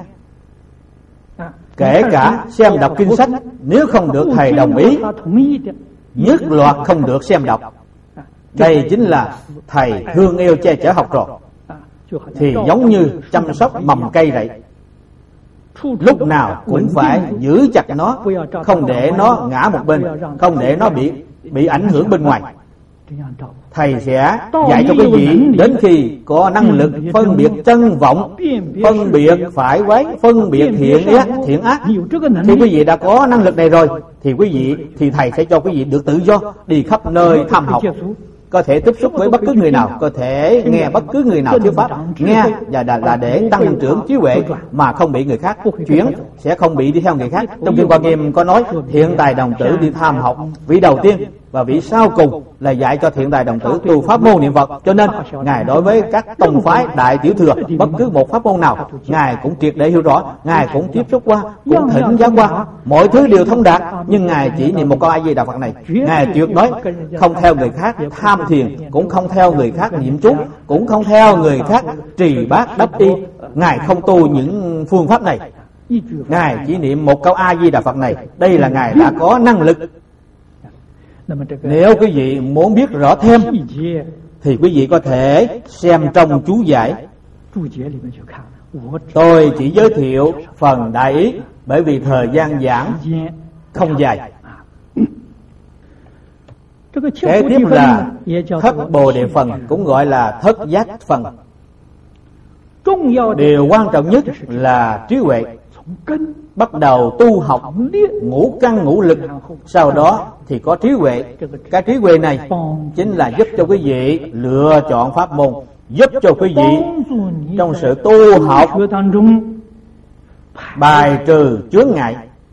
Kể cả xem đọc kinh sách, nếu không được thầy đồng ý, nhất loạt không được xem đọc. Đây chính là thầy thương yêu che chở học trò. Thì giống như chăm sóc mầm cây vậy, lúc nào cũng phải giữ chặt nó, không để nó ngã một bên, không để nó bị bị ảnh hưởng bên ngoài. Thầy sẽ dạy cho quý vị đến khi có năng lực phân biệt chân vọng, phân biệt phải quấy, phân biệt thiện ác, thiện ác. Thì quý vị đã có năng lực này rồi, thì quý vị thì thầy sẽ cho quý vị được tự do đi khắp nơi tham học, có thể tiếp xúc với bất cứ người nào, có thể nghe bất cứ người nào thuyết pháp, nghe và là, là để tăng trưởng trí huệ mà không bị người khác chuyển, sẽ không bị đi theo người khác. Trong kinh Hoa Nghiêm có nói Thiện Tài Đồng Tử đi tham học, vị đầu tiên và vị sau cùng là dạy cho Thiện Tài Đồng Tử tu pháp môn niệm Phật. Cho nên ngài đối với các tông phái đại tiểu thừa, bất cứ một pháp môn nào ngài cũng triệt để hiểu rõ, ngài cũng tiếp xúc qua, cũng thỉnh giáo qua, mọi thứ đều thông đạt. Nhưng ngài chỉ niệm một câu A Di Đà Phật này, ngài tuyệt đối không theo người khác tham thiền, cũng không theo người khác niệm chú, cũng không theo người khác trì bát đắp y. Ngài không tu những phương pháp này, ngài chỉ niệm một câu A Di Đà Phật này. Đây là ngài đã có năng lực. Nếu quý vị muốn biết rõ thêm thì quý vị có thể xem trong chú giải. Tôi chỉ giới thiệu phần đại ý bởi vì thời gian giảng không dài. Kế tiếp là thất Bồ Đề phần, cũng gọi là thất giác phần. Điều quan trọng nhất là trí huệ. Bắt đầu tu học ngũ căn ngũ lực, sau đó thì có trí huệ. Cái trí huệ này chính là giúp cho quý vị lựa chọn pháp môn, giúp cho quý vị trong sự tu học bài trừ chướng ngại.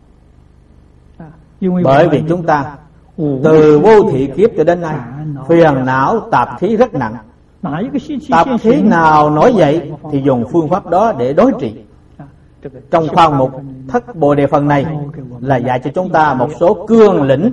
Bởi vì chúng ta từ vô thị kiếp cho đến nay, phiền não tạp khí rất nặng. Tạp khí nào nổi dậy thì dùng phương pháp đó để đối trị. Trong khoa mục thất Bồ Đề phần này là dạy cho chúng ta một số cương lĩnh,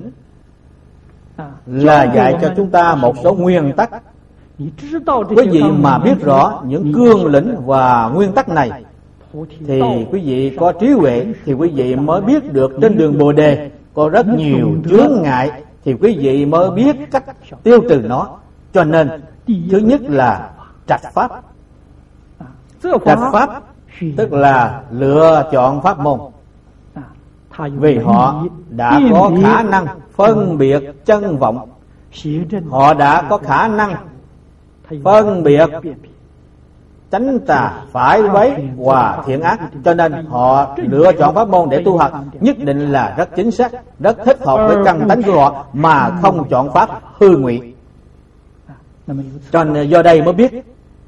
là dạy cho chúng ta một số nguyên tắc. Quý vị mà biết rõ những cương lĩnh và nguyên tắc này thì quý vị có trí huệ, thì quý vị mới biết được trên đường Bồ Đề có rất nhiều chướng ngại, thì quý vị mới biết cách tiêu trừ nó. Cho nên thứ nhất là trạch pháp. Trạch pháp tức là lựa chọn pháp môn, vì họ đã có khả năng phân biệt chân vọng, họ đã có khả năng phân biệt chánh tà phải quấy và thiện ác, cho nên họ lựa chọn pháp môn để tu học nhất định là rất chính xác, rất thích hợp với căn tánh của họ, mà không chọn pháp hư ngụy. Cho nên do đây mới biết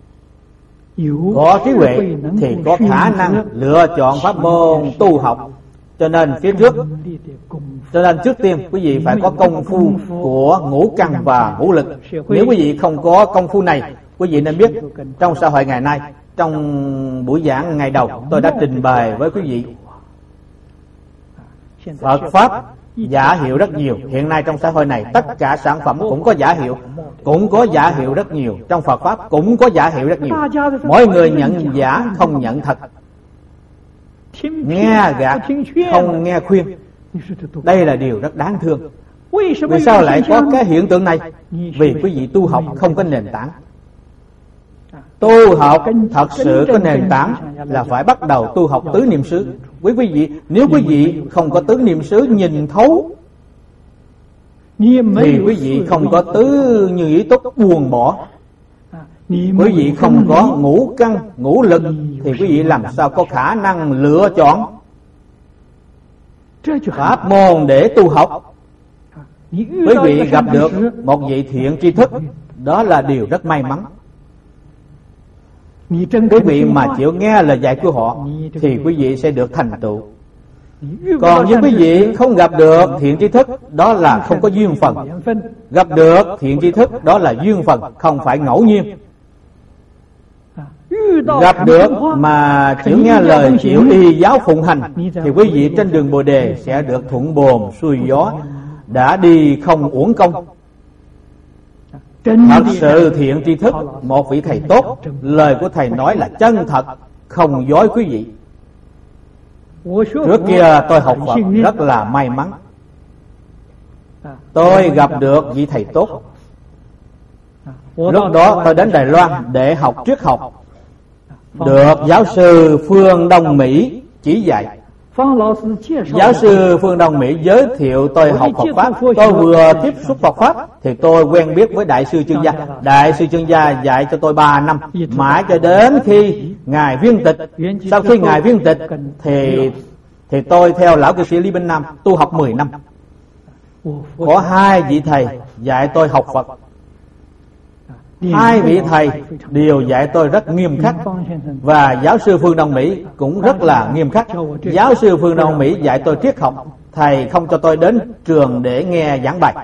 có trí huệ thì có khả năng lựa chọn pháp môn tu học. Cho nên phía trước, cho nên trước tiên quý vị phải có công phu của ngũ căn và ngũ lực. Nếu quý vị không có công phu này, quý vị nên biết trong xã hội ngày nay, trong buổi giảng ngày đầu tôi đã trình bày với quý vị, Phật pháp giả hiệu rất nhiều. Hiện nay trong xã hội này tất cả sản phẩm cũng có giả hiệu, cũng có giả hiệu rất nhiều. Trong Phật pháp cũng có giả hiệu rất nhiều. Mỗi người nhận giả không nhận thật, nghe gạt không nghe khuyên. Đây là điều rất đáng thương. Vì sao lại có cái hiện tượng này? Vì quý vị tu học không có nền tảng. Tu học thật sự có nền tảng là phải bắt đầu tu học tứ niệm xứ. Với quý vị, nếu quý vị không có tứ niệm xứ nhìn thấu thì quý vị không có tứ như ý túc buông bỏ. Quý vị không có ngũ căn ngũ lực thì quý vị làm sao có khả năng lựa chọn pháp môn để tu học. Quý vị gặp được một vị thiện tri thức, đó là điều rất may mắn. Quý vị mà chịu nghe lời dạy của họ thì quý vị sẽ được thành tựu. Còn nếu quý vị không gặp được thiện tri thức, đó là không có duyên phần. Gặp được thiện tri thức, đó là duyên phần, không phải ngẫu nhiên. Gặp được mà chịu nghe lời, chịu y giáo phụng hành thì quý vị trên đường Bồ Đề sẽ được thuận buồm xuôi gió, đã đi không uổng công. Thật sự thiện tri thức, một vị thầy tốt, lời của thầy nói là chân thật, không dối quý vị. Trước kia tôi học Phật rất là may mắn, tôi gặp được vị thầy tốt. Lúc đó tôi đến Đài Loan để học triết học, được giáo sư Phương Đông Mỹ chỉ dạy. Giáo sư Phương Đông Mỹ giới thiệu tôi học Phật pháp. Tôi vừa tiếp xúc Phật pháp thì tôi quen biết với Đại sư Chương Gia. Đại sư Chương Gia dạy cho tôi ba năm, mãi cho đến khi ngài viên tịch. Sau khi ngài viên tịch thì thì tôi theo lão cư sĩ Lý Bình Nam tu học mười năm. Có hai vị thầy dạy tôi học Phật. Hai vị thầy đều dạy tôi rất nghiêm khắc, và giáo sư Phương Đông Mỹ cũng rất là nghiêm khắc. Giáo sư Phương Đông Mỹ dạy tôi triết học, thầy không cho tôi đến trường để nghe giảng bài.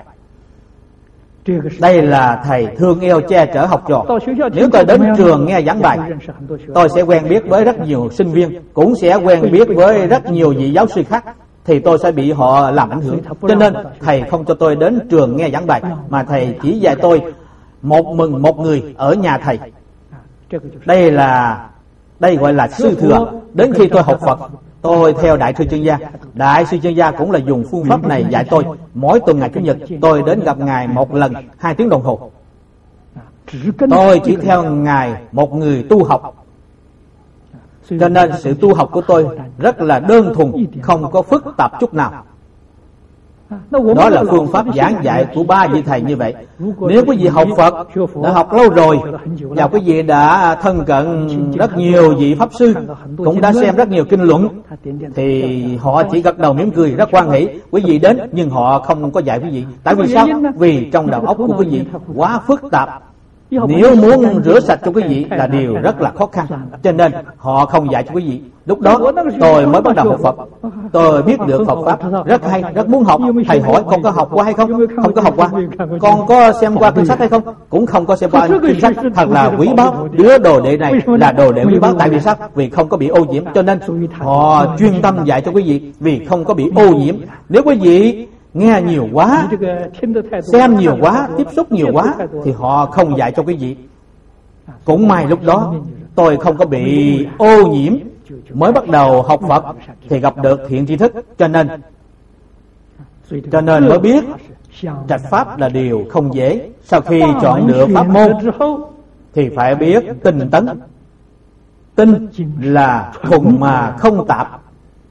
Đây là thầy thương yêu che chở học trò. Nếu tôi đến trường nghe giảng bài, tôi sẽ quen biết với rất nhiều sinh viên, cũng sẽ quen biết với rất nhiều vị giáo sư khác, thì tôi sẽ bị họ làm ảnh hưởng. Cho nên thầy không cho tôi đến trường nghe giảng bài, mà thầy chỉ dạy tôi một mình một người ở nhà thầy. Đây là đây gọi là sư thừa. Đến khi tôi học Phật, tôi theo Đại sư Chương Gia. Đại sư Chương Gia cũng là dùng phương pháp này dạy tôi. Mỗi tuần ngày Chủ nhật tôi đến gặp ngài một lần hai tiếng đồng hồ. Tôi chỉ theo Ngài một người tu học, cho nên sự tu học của tôi rất là đơn thuần, không có phức tạp chút nào. Đó là phương pháp giảng dạy của ba vị thầy như vậy. Nếu quý vị học Phật đã học lâu rồi, và quý vị đã thân cận rất nhiều vị Pháp Sư, cũng đã xem rất nhiều kinh luận, thì họ chỉ gật đầu mỉm cười, rất hoan hỷ quý vị đến, nhưng họ không có dạy quý vị. Tại vì sao? Vì trong đầu óc của quý vị quá phức tạp, nếu muốn rửa sạch cho quý vị là điều rất là khó khăn, cho nên họ không dạy cho quý vị. Lúc đó tôi mới bắt đầu học Phật. Tôi biết được Phật Pháp rất hay, rất muốn học. Thầy hỏi con có học qua hay không? Không có học qua. Con có xem qua kinh sách hay không? Cũng không có xem qua kinh sách. Thật là quý báu. Đứa đồ đệ này là đồ đệ quý báu. Tại vì sao? Vì không có bị ô nhiễm, cho nên họ chuyên tâm dạy cho quý vị, vì không có bị ô nhiễm. Nếu quý vị nghe nhiều quá, xem nhiều quá, tiếp xúc nhiều quá, thì họ không dạy cho quý vị. Cũng may lúc đó tôi không có bị ô nhiễm, mới bắt đầu học Phật thì gặp được thiện tri thức, cho nên cho nên mới biết trạch pháp là điều không dễ. Sau khi chọn được pháp môn thì phải biết tinh tấn. Tinh là thuần mà không tạp,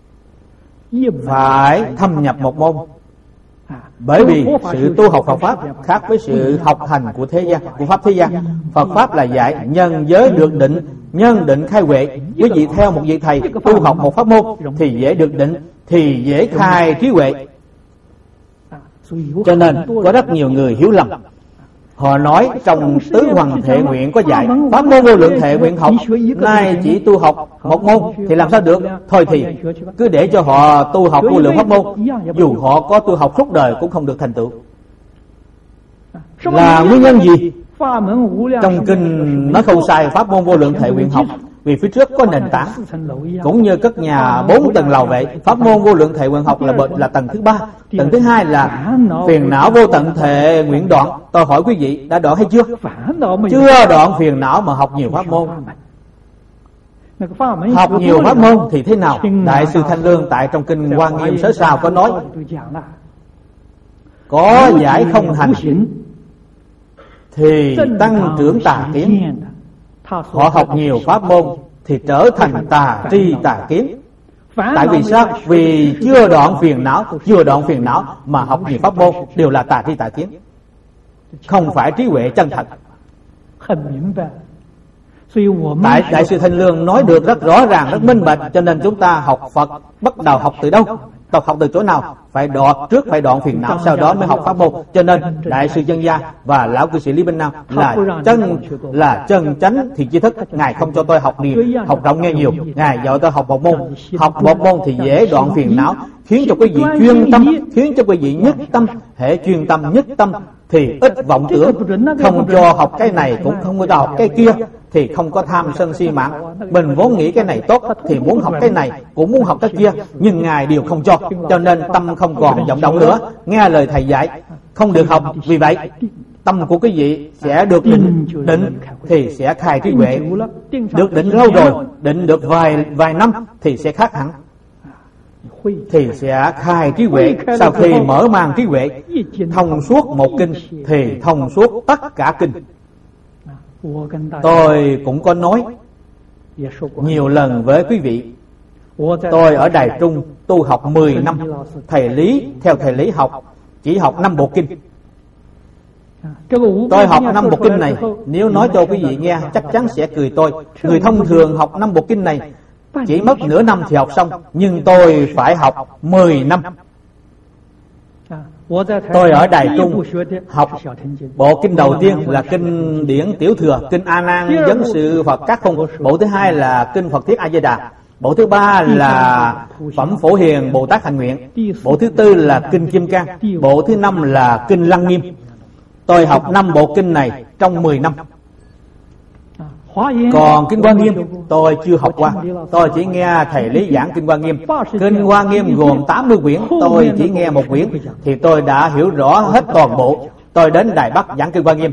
phải thâm nhập một môn. Bởi vì sự tu học Phật Pháp khác với sự học hành của thế gian, của Pháp thế gian. Phật Pháp là dạy nhân giới được định, nhân định khai huệ. Quý vị theo một vị thầy tu học một pháp môn thì dễ được định, thì dễ khai trí huệ. Cho nên có rất nhiều người hiểu lầm. Họ nói trong tứ hoằng thệ nguyện có dạy pháp môn vô lượng thệ nguyện học, nay chỉ tu học một môn thì làm sao được. Thôi thì cứ để cho họ tu học vô lượng pháp môn, dù họ có tu học suốt đời cũng không được thành tựu. Là nguyên nhân gì? Trong kinh nói không sai, pháp môn vô lượng thệ nguyện học vì phía trước có nền tảng, cũng như cất nhà bốn tầng lầu vậy. Pháp môn vô lượng thệ nguyện học là là tầng thứ ba. Tầng thứ hai là phiền não vô tận thệ nguyện đoạn. Tôi hỏi quý vị đã đoạn hay chưa? Chưa đoạn phiền não mà học nhiều pháp môn. Học nhiều pháp môn thì thế nào? Đại sư Thanh Lương tại trong kinh Hoa Nghiêm Sớ Sao có nói, có giải không hành thì tăng trưởng tà kiến. Họ học nhiều pháp môn thì trở thành tà tri tà kiến. Tại vì sao? Vì chưa đoạn phiền não, chưa đoạn phiền não mà học nhiều pháp môn đều là tà tri tà kiến, không phải trí huệ chân thật. Tại Đại sư Thanh Lương nói được rất rõ ràng, rất minh bạch, cho nên chúng ta học Phật bắt đầu học từ đâu? Tập học từ chỗ nào? Phải đoạn trước, phải đoạn phiền não, sau đó mới học pháp môn. Cho nên Đại sư Chân Gia và lão cư sĩ Lý Minh Nam là chân là chân chánh thì tri thức. Ngài không cho tôi học nhiều, học rộng nghe nhiều. Ngài dạy tôi học một môn. Học một môn thì dễ đoạn phiền não, khiến cho quý vị chuyên tâm, khiến cho quý vị nhất tâm. Hễ chuyên tâm nhất tâm thì ít vọng tưởng, không cho học cái này cũng không cho học cái kia, thì không có tham sân si mạng. Mình vốn nghĩ cái này tốt thì muốn học cái này, cũng muốn học cái kia, nhưng Ngài đều không cho, cho nên tâm không còn vọng động nữa, nghe lời thầy dạy không được học. Vì vậy tâm của quý vị sẽ được định, định thì sẽ khai trí huệ. Được định lâu rồi, định được vài vài năm thì sẽ khác hẳn, thì sẽ khai trí huệ. Sau khi mở mang trí huệ, thông suốt một kinh thì thông suốt tất cả kinh. Tôi cũng có nói nhiều lần với quý vị, tôi ở Đài Trung tu học mười năm. Thầy Lý, theo thầy Lý học chỉ học năm bộ kinh. Tôi học năm bộ kinh này, nếu nói cho quý vị nghe chắc chắn sẽ cười tôi. Người thông thường học năm bộ kinh này chỉ mất nửa năm thì học xong, nhưng tôi phải học mười năm. Tôi ở Đài Trung học bộ kinh đầu tiên là kinh điển Tiểu Thừa, kinh A Nan Vấn Sự Phật Các Khung. Bộ thứ hai là kinh Phật Thiết A Di Đà. Bộ thứ ba là Phẩm Phổ Hiền Bồ Tát Hành Nguyện. Bộ thứ tư là kinh Kim Cang. Bộ thứ năm là kinh Lăng Nghiêm. Tôi học năm bộ kinh này trong mười năm. Còn kinh Hoa Nghiêm tôi chưa học qua, tôi chỉ nghe thầy Lý giảng kinh Hoa Nghiêm. Kinh Hoa Nghiêm gồm tám mươi quyển, tôi chỉ nghe một quyển thì tôi đã hiểu rõ hết toàn bộ. Tôi đến Đài Bắc giảng kinh Hoa Nghiêm.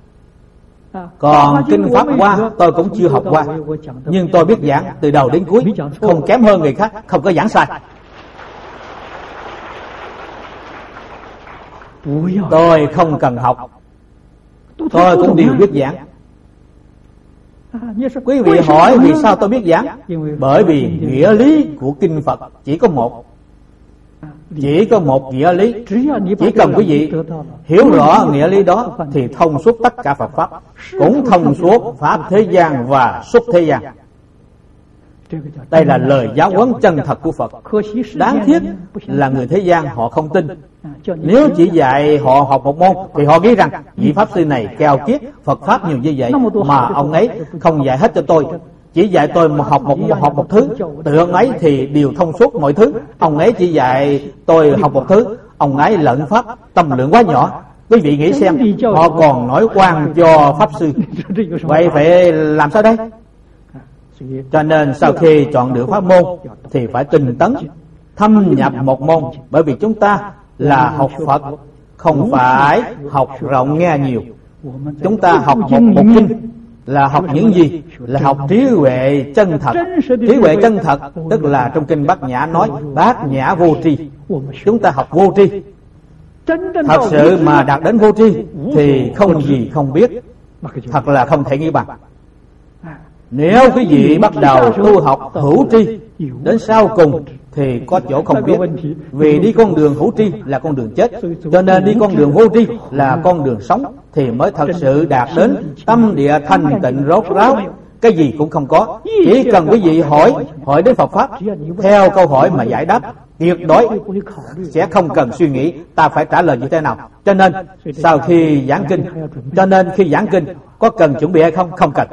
Còn kinh Pháp Hoa tôi cũng chưa học qua, nhưng tôi biết giảng từ đầu đến cuối, không kém hơn người khác, không có giảng sai. Tôi không cần học, tôi cũng đều biết giảng. Quý vị hỏi vì sao tôi biết giảng? Bởi vì nghĩa lý của kinh Phật chỉ có một, chỉ có một nghĩa lý. Chỉ cần quý vị hiểu rõ nghĩa lý đó thì thông suốt tất cả Phật pháp, cũng thông suốt pháp thế gian và xuất thế gian. Đây là lời giáo huấn chân thật của Phật. Đáng tiếc là người thế gian họ không tin. Nếu chỉ dạy họ học một môn thì họ nghĩ rằng vị pháp sư này keo kiết, Phật pháp nhiều như vậy mà ông ấy không dạy hết cho tôi, chỉ dạy tôi một học một, một học một thứ, tự ông ấy thì đều thông suốt mọi thứ. Ông ấy chỉ dạy tôi học một thứ, ông ấy lẫn pháp, tâm lượng quá nhỏ. Quý vị nghĩ xem, họ còn nói quan cho pháp sư, vậy phải làm sao đây? Cho nên sau khi chọn được pháp môn thì phải tinh tấn thâm nhập một môn, bởi vì chúng ta là học Phật, không phải học rộng nghe nhiều. Chúng ta học một bộ kinh là học những gì? Là học trí huệ chân thật. Trí huệ chân thật tức là trong kinh Bát Nhã nói bát nhã vô tri. Chúng ta học vô tri. Thật sự mà đạt đến vô tri thì không gì không biết, thật là không thể nghĩ bằng. Nếu quý vị bắt đầu tu học hữu tri, đến sau cùng thì có chỗ không biết. Vì đi con đường hữu tri là con đường chết, cho nên đi con đường vô tri là con đường sống thì mới thật sự đạt đến tâm địa thanh tịnh rốt ráo. Cái gì cũng không có, chỉ cần quý vị hỏi hỏi đến Phật pháp, theo câu hỏi mà giải đáp, tuyệt đối sẽ không cần suy nghĩ ta phải trả lời như thế nào. Cho nên sau khi giảng kinh, cho nên khi giảng kinh có cần chuẩn bị hay không? Không cần.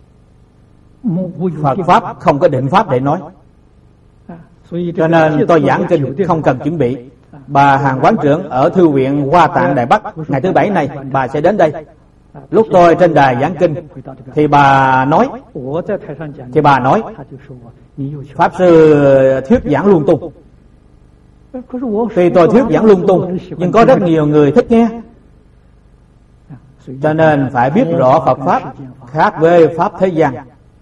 Phật pháp không có định pháp để nói, cho nên tôi giảng kinh không cần chuẩn bị. Bà Hàng Quán trưởng ở Thư viện Hoa Tạng Đài Bắc ngày thứ bảy này bà sẽ đến đây. Lúc tôi trên đài giảng kinh thì bà nói thì bà nói pháp sư thuyết giảng lung tung. Tuy tôi thuyết giảng lung tung nhưng có rất nhiều người thích nghe, cho nên phải biết rõ Phật pháp khác với pháp thế gian.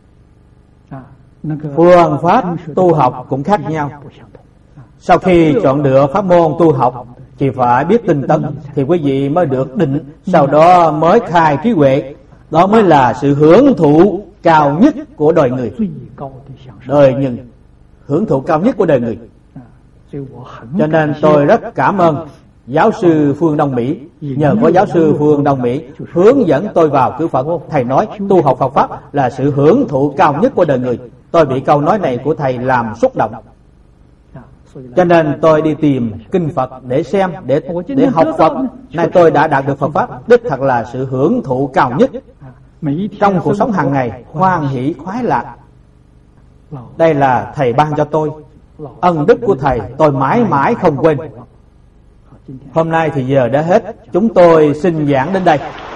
Phương pháp tu học cũng khác nhau. Sau khi chọn được pháp môn tu học thì phải biết tinh tấn thì quý vị mới được định, sau đó mới khai trí huệ. Đó mới là sự hưởng thụ cao nhất của đời người. Đời nhân hưởng thụ cao nhất của đời người. Cho nên tôi rất cảm ơn giáo sư Phương Đông Mỹ. Nhờ có giáo sư Phương Đông Mỹ hướng dẫn tôi vào cứu Phật. Thầy nói tu học Phật pháp là sự hưởng thụ cao nhất của đời người. Tôi bị câu nói này của thầy làm xúc động, cho nên tôi đi tìm kinh Phật để xem, để để học Phật. Nay tôi đã đạt được Phật pháp, đích thật là sự hưởng thụ cao nhất trong cuộc sống hàng ngày, hoan hỷ khoái lạc. Đây là thầy ban cho tôi, ân đức của thầy tôi mãi mãi không quên. Hôm nay thì giờ đã hết, chúng tôi xin giảng đến đây.